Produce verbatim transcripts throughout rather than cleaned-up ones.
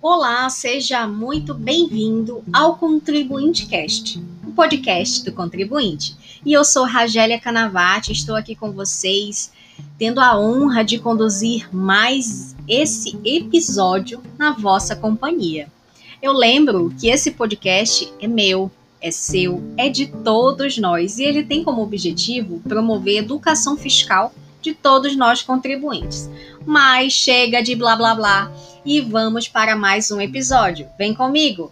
Olá, seja muito bem-vindo ao Contribuinte Cast, o podcast do contribuinte. E eu sou Ragélia Canavati, estou aqui com vocês, tendo a honra de conduzir mais esse episódio na vossa companhia. Eu lembro que esse podcast é meu, é seu, é de todos nós e ele tem como objetivo promover a educação fiscal de todos nós contribuintes. Mas chega de blá blá blá e vamos para mais um episódio. Vem comigo!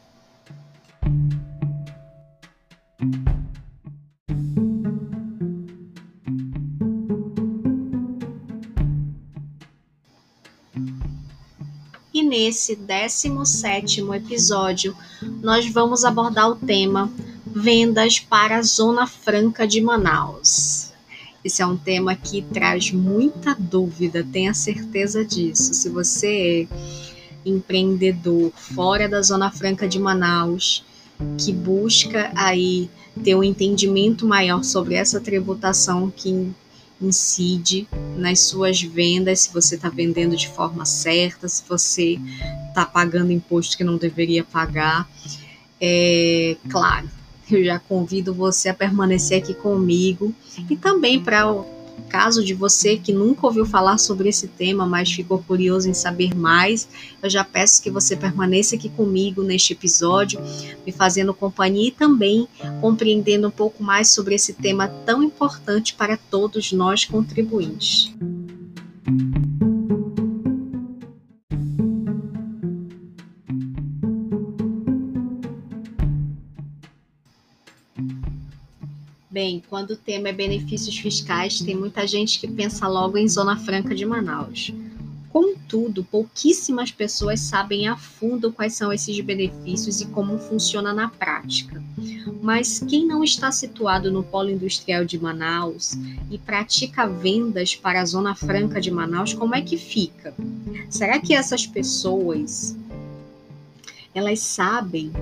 E nesse décimo sétimo episódio, nós vamos abordar o tema Vendas para a Zona Franca de Manaus. Esse é um tema que traz muita dúvida, tenha certeza disso. Se você é empreendedor fora da Zona Franca de Manaus, que busca aí ter um entendimento maior sobre essa tributação que incide nas suas vendas, se você está vendendo de forma certa, se você está pagando imposto que não deveria pagar, é claro. Eu já convido você a permanecer aqui comigo e também para o caso de você que nunca ouviu falar sobre esse tema, mas ficou curioso em saber mais, eu já peço que você permaneça aqui comigo neste episódio, me fazendo companhia e também compreendendo um pouco mais sobre esse tema tão importante para todos nós contribuintes. Bem, quando o tema é benefícios fiscais, tem muita gente que pensa logo em Zona Franca de Manaus. Contudo, pouquíssimas pessoas sabem a fundo quais são esses benefícios e como funciona na prática. Mas quem não está situado no polo industrial de Manaus e pratica vendas para a Zona Franca de Manaus, como é que fica? Será que essas pessoas, elas sabem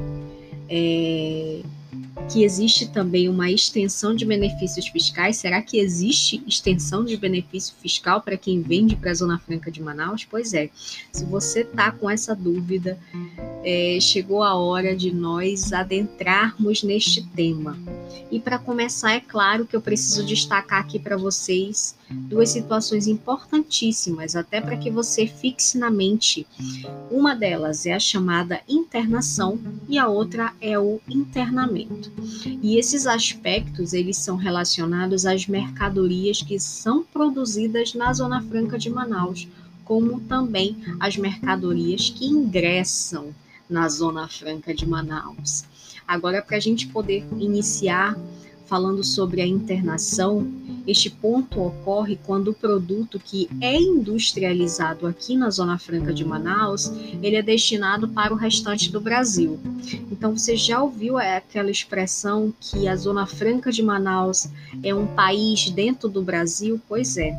é, que existe também uma extensão de benefícios fiscais? Será que existe extensão de benefício fiscal para quem vende para a Zona Franca de Manaus? Pois é, se você está com essa dúvida, é, chegou a hora de nós adentrarmos neste tema. E para começar, é claro que eu preciso destacar aqui para vocês duas situações importantíssimas, até para que você fixe na mente. Uma delas é a chamada internação e a outra é o internamento. E esses aspectos, eles são relacionados às mercadorias que são produzidas na Zona Franca de Manaus, como também as mercadorias que ingressam na Zona Franca de Manaus. Agora, para a gente poder iniciar falando sobre a internação, este ponto ocorre quando o produto que é industrializado aqui na Zona Franca de Manaus, ele é destinado para o restante do Brasil. Então, você já ouviu aquela expressão que a Zona Franca de Manaus é um país dentro do Brasil? Pois é.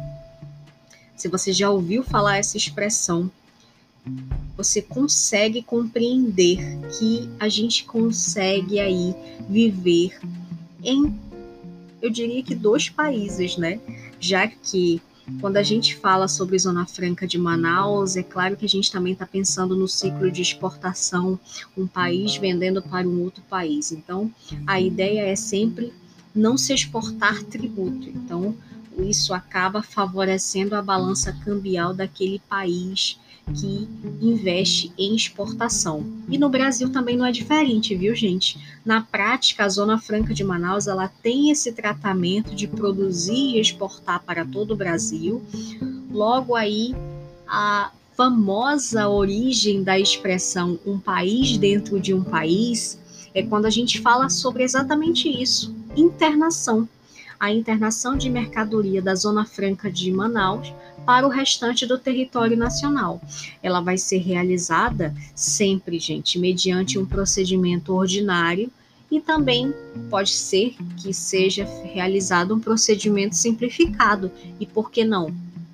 Se você já ouviu falar essa expressão, você consegue compreender que a gente consegue aí viver em, eu diria que dois países, né? Já que quando a gente fala sobre Zona Franca de Manaus, é claro que a gente também está pensando no ciclo de exportação, um país vendendo para um outro país. Então, a ideia é sempre não se exportar tributo. Então, isso acaba favorecendo a balança cambial daquele país que investe em exportação. E no Brasil também não é diferente, viu, gente? Na prática, a Zona Franca de Manaus, ela tem esse tratamento de produzir e exportar para todo o Brasil. Logo aí, a famosa origem da expressão um país dentro de um país é quando a gente fala sobre exatamente isso, internação. A internação de mercadoria da Zona Franca de Manaus para o restante do território nacional. Ela vai ser realizada sempre, gente, mediante um procedimento ordinário e também pode ser que seja realizado um procedimento simplificado. E por que não?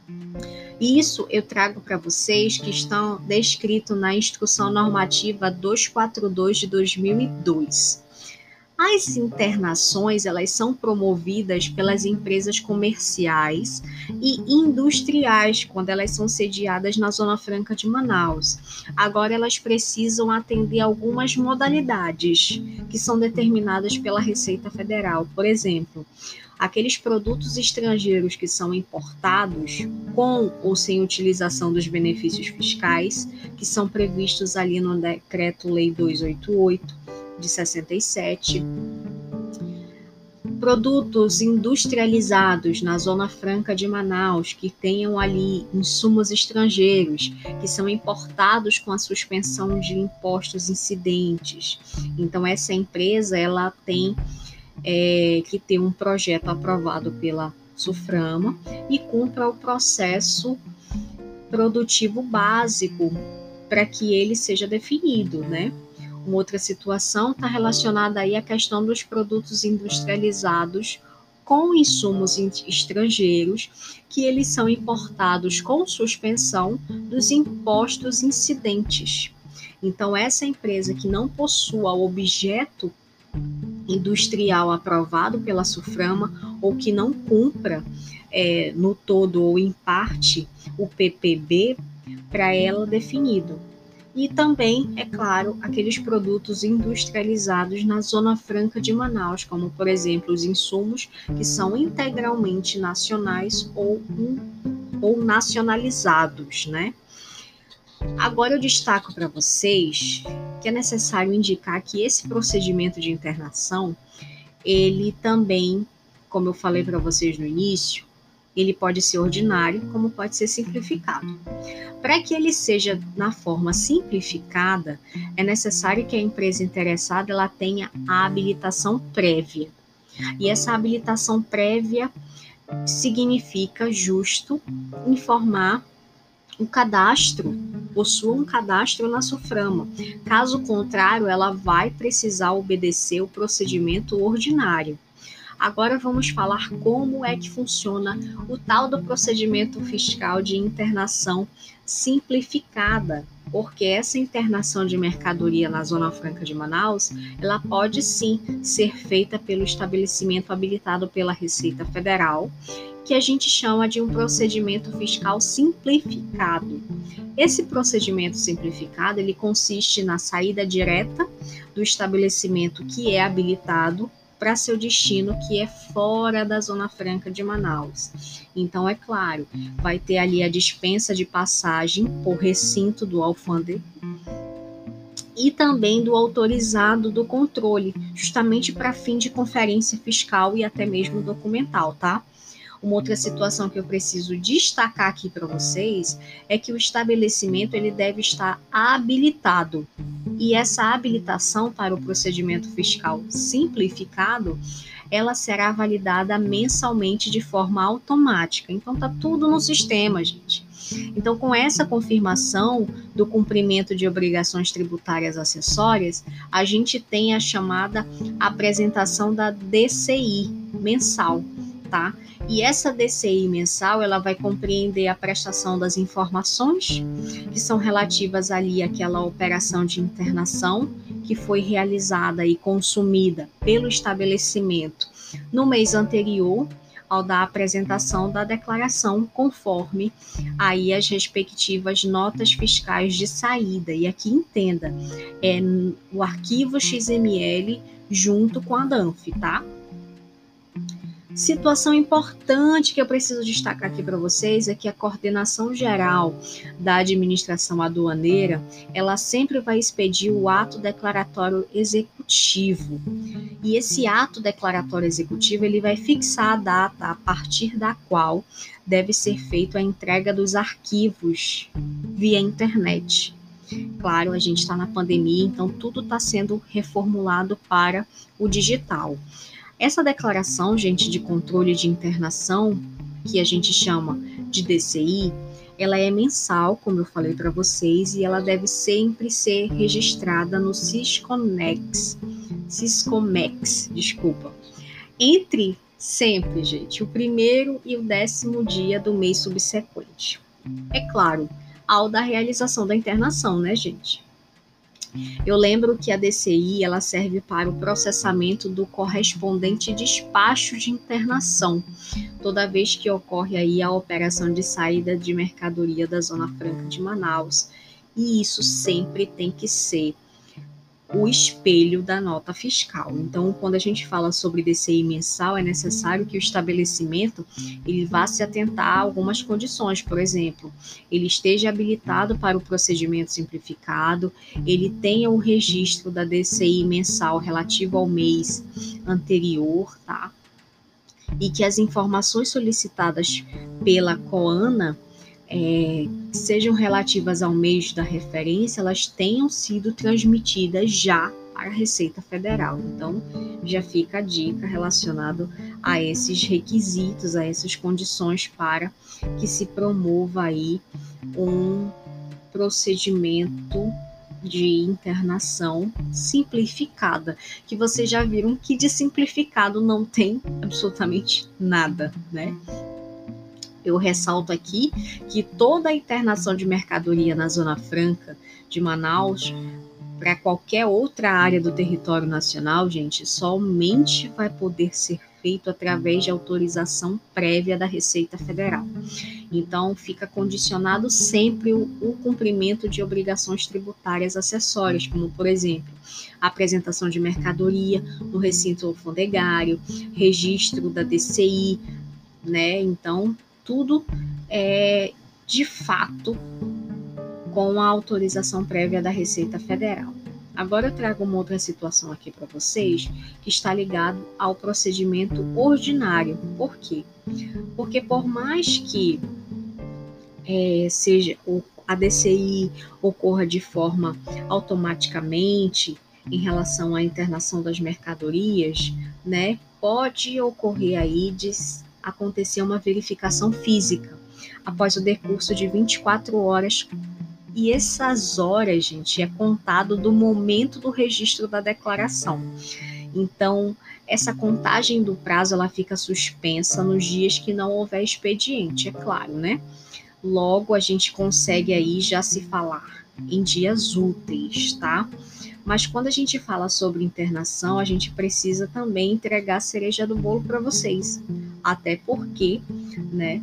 Isso eu trago para vocês que estão descrito na Instrução Normativa duzentos e quarenta e dois de dois mil e dois. As internações, elas são promovidas pelas empresas comerciais e industriais, quando elas são sediadas na Zona Franca de Manaus. Agora, elas precisam atender algumas modalidades que são determinadas pela Receita Federal. Por exemplo, aqueles produtos estrangeiros que são importados com ou sem utilização dos benefícios fiscais, que são previstos ali no Decreto-Lei duzentos e oitenta e oito, de sessenta e sete, produtos industrializados na Zona Franca de Manaus, que tenham ali insumos estrangeiros, que são importados com a suspensão de impostos incidentes. Então, essa empresa, ela tem é, que ter um projeto aprovado pela SUFRAMA e cumpra o processo produtivo básico para que ele seja definido, né? Uma outra situação está relacionada aí à questão dos produtos industrializados com insumos estrangeiros, que eles são importados com suspensão dos impostos incidentes. Então, essa empresa que não possua objeto industrial aprovado pela SUFRAMA ou que não cumpra é, no todo ou em parte o P P B, para ela definido. E também, é claro, aqueles produtos industrializados na Zona Franca de Manaus, como, por exemplo, os insumos que são integralmente nacionais ou, ou nacionalizados, né? Agora eu destaco para vocês que é necessário indicar que esse procedimento de internação, ele também, como eu falei para vocês no início, ele pode ser ordinário, como pode ser simplificado. Para que ele seja na forma simplificada, é necessário que a empresa interessada ela tenha a habilitação prévia. E essa habilitação prévia significa justo informar o cadastro, possua um cadastro na SUFRAMA. Caso contrário, ela vai precisar obedecer o procedimento ordinário. Agora vamos falar como é que funciona o tal do procedimento fiscal de internação simplificada, porque essa internação de mercadoria na Zona Franca de Manaus, ela pode sim ser feita pelo estabelecimento habilitado pela Receita Federal, que a gente chama de um procedimento fiscal simplificado. Esse procedimento simplificado, ele consiste na saída direta do estabelecimento que é habilitado para seu destino, que é fora da Zona Franca de Manaus. Então, é claro, vai ter ali a dispensa de passagem por recinto do alfândego e também do autorizado do controle, justamente para fim de conferência fiscal e até mesmo documental, tá? Uma outra situação que eu preciso destacar aqui para vocês é que o estabelecimento ele deve estar habilitado. E essa habilitação para o procedimento fiscal simplificado, ela será validada mensalmente de forma automática. Então, tá tudo no sistema, gente. Então, com essa confirmação do cumprimento de obrigações tributárias acessórias, a gente tem a chamada apresentação da D C I mensal, tá? E essa D C I mensal, ela vai compreender a prestação das informações que são relativas ali àquela operação de internação que foi realizada e consumida pelo estabelecimento no mês anterior ao da apresentação da declaração, conforme aí as respectivas notas fiscais de saída. E aqui entenda, é o arquivo X M L junto com a D A N F, tá? Situação importante que eu preciso destacar aqui para vocês é que a coordenação geral da administração aduaneira, ela sempre vai expedir o ato declaratório executivo. E esse ato declaratório executivo, ele vai fixar a data a partir da qual deve ser feita a entrega dos arquivos via internet. Claro, a gente está na pandemia, então tudo está sendo reformulado para o digital. Essa declaração, gente, de controle de internação, que a gente chama de D C I, ela é mensal, como eu falei para vocês, e ela deve sempre ser registrada no Siscomex, Siscomex, desculpa, entre sempre, gente, o primeiro e o décimo dia do mês subsequente. É claro, ao da realização da internação, né, gente? Eu lembro que a D C I ela serve para o processamento do correspondente despacho de internação, toda vez que ocorre aí a operação de saída de mercadoria da Zona Franca de Manaus. E isso sempre tem que ser o espelho da nota fiscal. Então, quando a gente fala sobre D C I mensal, é necessário que o estabelecimento ele vá se atentar a algumas condições. Por exemplo, ele esteja habilitado para o procedimento simplificado, ele tenha o registro da D C I mensal relativo ao mês anterior, tá? E que as informações solicitadas pela COANA É, que sejam relativas ao mês da referência, elas tenham sido transmitidas já para a Receita Federal. Então, já fica a dica relacionada a esses requisitos, a essas condições para que se promova aí um procedimento de internação simplificada, que vocês já viram que de simplificado não tem absolutamente nada, né? Eu ressalto aqui que toda a internação de mercadoria na Zona Franca de Manaus, para qualquer outra área do território nacional, gente, somente vai poder ser feito através de autorização prévia da Receita Federal. Então, fica condicionado sempre o, o cumprimento de obrigações tributárias acessórias, como, por exemplo, a apresentação de mercadoria no recinto alfandegário, registro da D C I, né? Então, tudo é, de fato, com a autorização prévia da Receita Federal. Agora eu trago uma outra situação aqui para vocês, que está ligado ao procedimento ordinário. Por quê? Porque por mais que é, seja a D C I ocorra de forma automaticamente em relação à internação das mercadorias, né, pode ocorrer aí de acontecer uma verificação física após o decurso de vinte e quatro horas. E essas horas, gente, é contado do momento do registro da declaração. Então, essa contagem do prazo, ela fica suspensa nos dias que não houver expediente, é claro, né? Logo, a gente consegue aí já se falar em dias úteis, tá? Mas quando a gente fala sobre internação, a gente precisa também entregar a cereja do bolo para vocês. Até porque, né,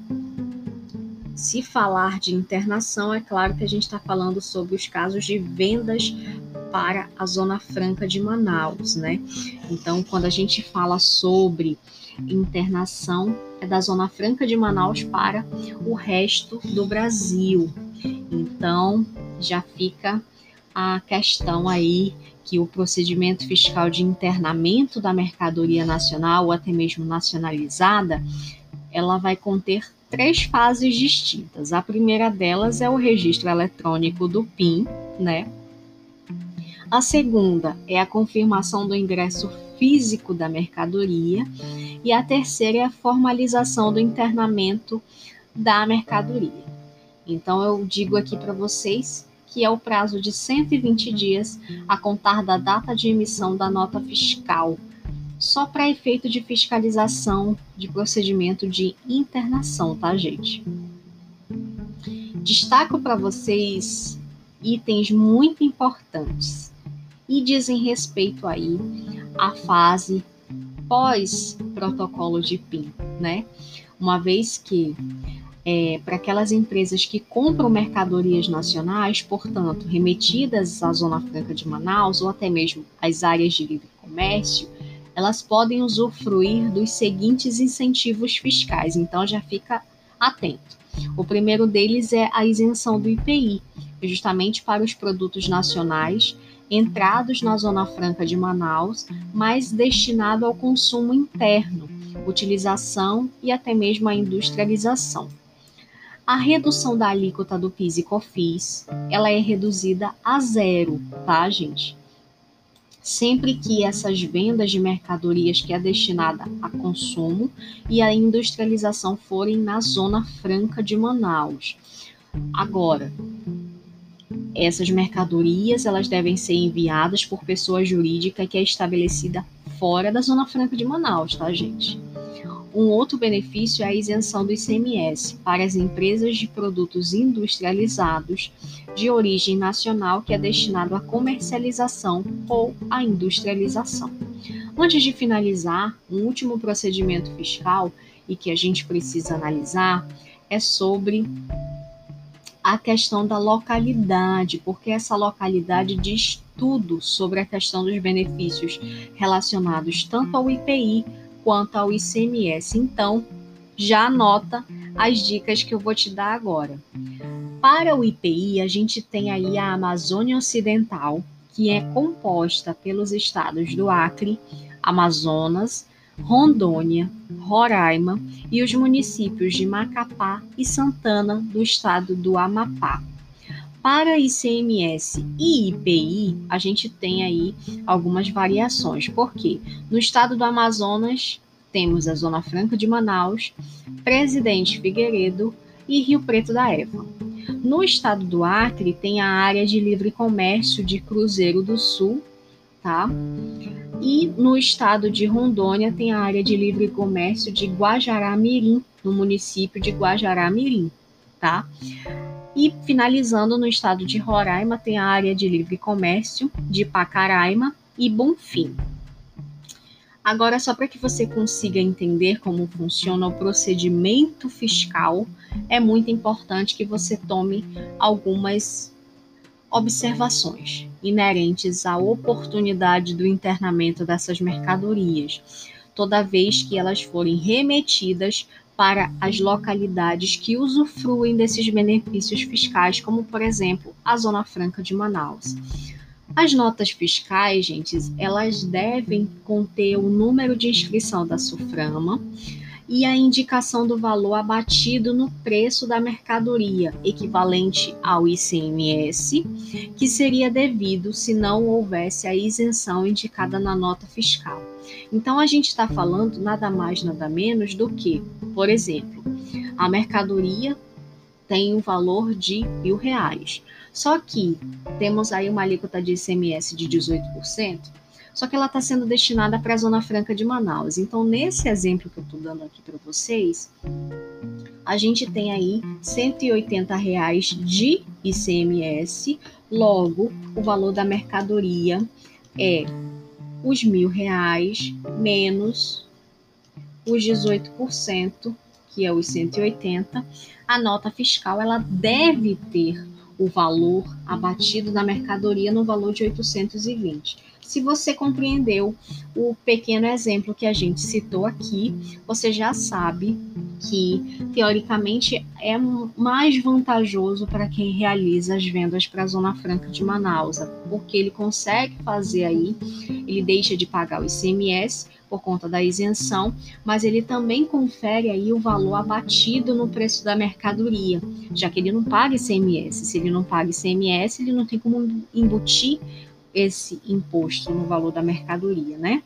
se falar de internação, é claro que a gente está falando sobre os casos de vendas para a Zona Franca de Manaus, né? Então, quando a gente fala sobre internação, é da Zona Franca de Manaus para o resto do Brasil. Então, já fica a questão aí que o procedimento fiscal de internamento da mercadoria nacional ou até mesmo nacionalizada, ela vai conter três fases distintas. A primeira delas é o registro eletrônico do P I N, né? A segunda é a confirmação do ingresso físico da mercadoria e a terceira é a formalização do internamento da mercadoria. Então, eu digo aqui para vocês que é o prazo de cento e vinte dias a contar da data de emissão da nota fiscal, só para efeito de fiscalização de procedimento de internação, tá, gente? Destaco para vocês itens muito importantes e dizem respeito aí à fase pós-protocolo de P I N, né? Uma vez que É, para aquelas empresas que compram mercadorias nacionais, portanto, remetidas à Zona Franca de Manaus ou até mesmo às áreas de livre comércio, elas podem usufruir dos seguintes incentivos fiscais, então já fica atento. O primeiro deles é a isenção do I P I, justamente para os produtos nacionais entrados na Zona Franca de Manaus, mas destinado ao consumo interno, utilização e até mesmo à industrialização. A redução da alíquota do PIS e COFINS, ela é reduzida a zero, tá, gente? Sempre que essas vendas de mercadorias que é destinada a consumo e a industrialização forem na Zona Franca de Manaus. Agora, essas mercadorias, elas devem ser enviadas por pessoa jurídica que é estabelecida fora da Zona Franca de Manaus, tá, gente? Um outro benefício é a isenção do I C M S para as empresas de produtos industrializados de origem nacional que é destinado à comercialização ou à industrialização. Antes de finalizar, um último procedimento fiscal e que a gente precisa analisar é sobre a questão da localidade, porque essa localidade diz tudo sobre a questão dos benefícios relacionados tanto ao I P I quanto ao I C M S. Então, já anota as dicas que eu vou te dar agora. Para o I P I, a gente tem aí a Amazônia Ocidental, que é composta pelos estados do Acre, Amazonas, Rondônia, Roraima e os municípios de Macapá e Santana, do estado do Amapá. Para I C M S e I P I, a gente tem aí algumas variações, porque no estado do Amazonas temos a Zona Franca de Manaus, Presidente Figueiredo e Rio Preto da Eva. No estado do Acre tem a área de livre comércio de Cruzeiro do Sul, tá? E no estado de Rondônia tem a área de livre comércio de Guajará-Mirim, no município de Guajará-Mirim, tá? E finalizando no estado de Roraima tem a área de livre comércio de Pacaraima e Bonfim. Agora, só para que você consiga entender como funciona o procedimento fiscal, é muito importante que você tome algumas observações inerentes à oportunidade do internamento dessas mercadorias, toda vez que elas forem remetidas para as localidades que usufruem desses benefícios fiscais, como, por exemplo, a Zona Franca de Manaus. As notas fiscais, gente, elas devem conter o número de inscrição da SUFRAMA e a indicação do valor abatido no preço da mercadoria, equivalente ao I C M S, que seria devido se não houvesse a isenção indicada na nota fiscal. Então, a gente está falando nada mais, nada menos do que, por exemplo, a mercadoria tem um valor de mil reais. Só que temos aí uma alíquota de I C M S de dezoito por cento, só que ela está sendo destinada para a Zona Franca de Manaus. Então, nesse exemplo que eu estou dando aqui para vocês, a gente tem aí cento e oitenta reais de I C M S, logo, o valor da mercadoria é os mil reais menos os dezoito por cento, que é os cento e oitenta. A nota fiscal ela deve ter o valor abatido da mercadoria no valor de oitocentos e vinte. Se você compreendeu o pequeno exemplo que a gente citou aqui, você já sabe que, teoricamente, é mais vantajoso para quem realiza as vendas para a Zona Franca de Manaus, porque ele consegue fazer aí, ele deixa de pagar o I C M S por conta da isenção, mas ele também confere aí o valor abatido no preço da mercadoria, já que ele não paga I C M S. Se ele não paga I C M S, ele não tem como embutir esse imposto no valor da mercadoria, né?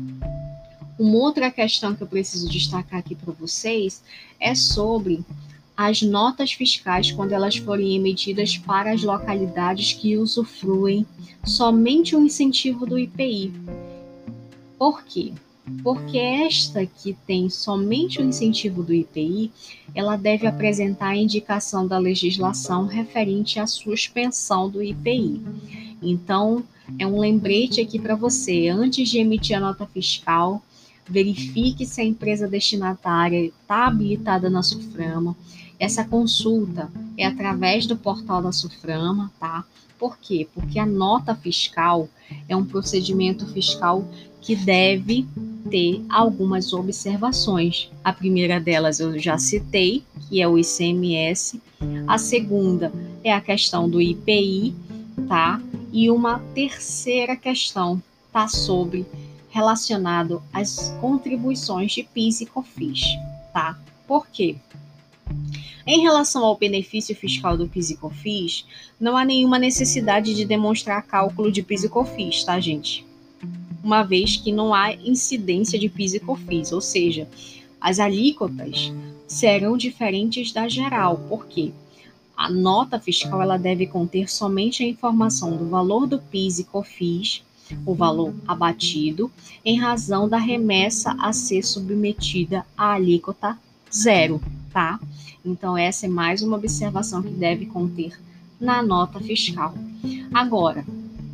Uma outra questão que eu preciso destacar aqui para vocês é sobre as notas fiscais quando elas forem emitidas para as localidades que usufruem somente o incentivo do I P I. Por quê? Porque esta que tem somente o incentivo do I P I, ela deve apresentar a indicação da legislação referente à suspensão do I P I. Então, é um lembrete aqui para você, antes de emitir a nota fiscal, verifique se a empresa destinatária está habilitada na SUFRAMA. Essa consulta é através do portal da SUFRAMA, tá? Por quê? Porque a nota fiscal é um procedimento fiscal que deve ter algumas observações. A primeira delas eu já citei, que é o I C M S. A segunda é a questão do I P I, tá? E uma terceira questão está sobre relacionado às contribuições de PIS e COFINS, tá? Por quê? Em relação ao benefício fiscal do PIS e COFINS, não há nenhuma necessidade de demonstrar cálculo de PIS e COFINS, tá, gente? Uma vez que não há incidência de PIS e COFINS, ou seja, as alíquotas serão diferentes da geral. Por quê? A nota fiscal ela deve conter somente a informação do valor do PIS e COFINS o valor abatido em razão da remessa a ser submetida à alíquota zero, tá? Então, essa é mais uma observação que deve conter na nota fiscal. Agora,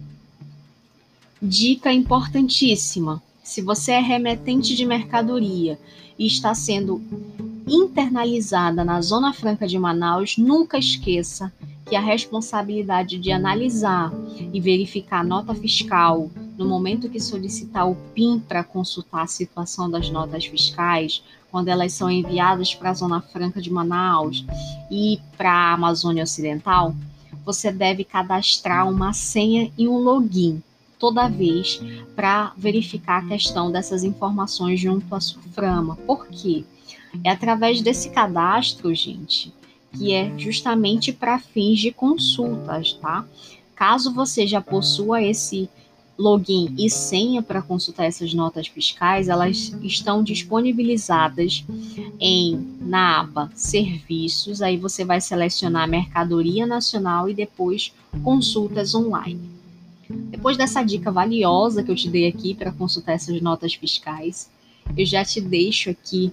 dica importantíssima: se você é remetente de mercadoria e está sendo internalizada na Zona Franca de Manaus, nunca esqueça que a responsabilidade de analisar e verificar a nota fiscal no momento que solicitar o P I N para consultar a situação das notas fiscais, quando elas são enviadas para a Zona Franca de Manaus e para a Amazônia Ocidental, você deve cadastrar uma senha e um login toda vez para verificar a questão dessas informações junto à SUFRAMA. Por quê? É através desse cadastro, gente, que é justamente para fins de consultas, tá? Caso você já possua esse login e senha para consultar essas notas fiscais, elas estão disponibilizadas em, na aba Serviços, aí você vai selecionar Mercadoria Nacional e depois Consultas Online. Depois dessa dica valiosa que eu te dei aqui para consultar essas notas fiscais, eu já te deixo aqui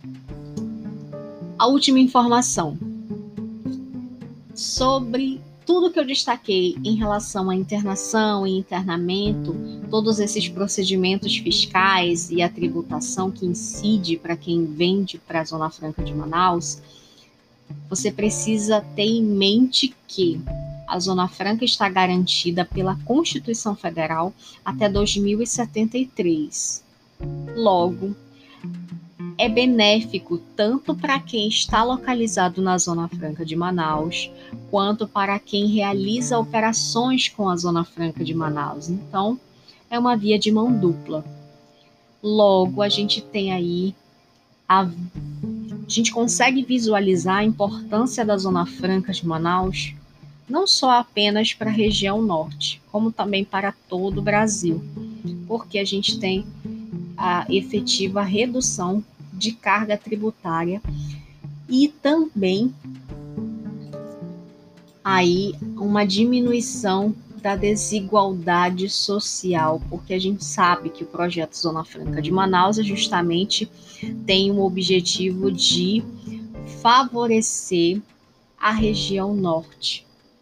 a última informação sobre tudo que eu destaquei em relação à internação e internamento, todos esses procedimentos fiscais e a tributação que incide para quem vende para a Zona Franca de Manaus. Você precisa ter em mente que a Zona Franca está garantida pela Constituição Federal até dois mil e setenta e três. Logo, é benéfico tanto para quem está localizado na Zona Franca de Manaus, quanto para quem realiza operações com a Zona Franca de Manaus. Então, é uma via de mão dupla. Logo, a gente tem aí, a, a gente consegue visualizar a importância da Zona Franca de Manaus, não só apenas para a região norte, como também para todo o Brasil, porque a gente tem a efetiva redução de carga tributária e também aí uma diminuição da desigualdade social, porque a gente sabe que o projeto Zona Franca de Manaus é justamente tem o objetivo de favorecer a região norte.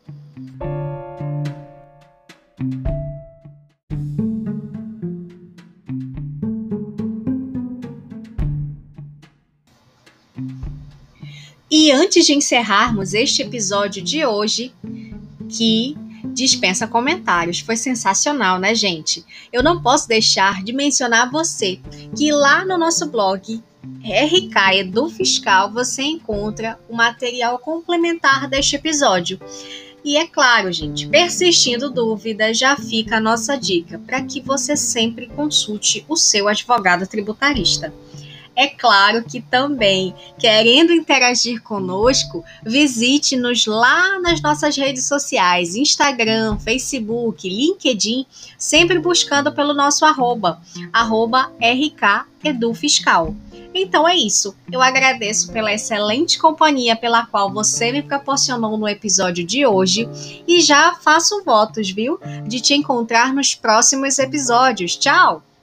E antes de encerrarmos este episódio de hoje, que dispensa comentários, foi sensacional, né, gente? Eu não posso deixar de mencionar você, que lá no nosso blog R K Edu Fiscal você encontra o material complementar deste episódio. E é claro, gente, persistindo dúvidas, já fica a nossa dica para que você sempre consulte o seu advogado tributarista. É claro que também, querendo interagir conosco, visite-nos lá nas nossas redes sociais, Instagram, Facebook, LinkedIn, sempre buscando pelo nosso arroba, arroba R K Edu Fiscal. Então é isso, eu agradeço pela excelente companhia pela qual você me proporcionou no episódio de hoje e já faço votos, viu, de te encontrar nos próximos episódios. Tchau!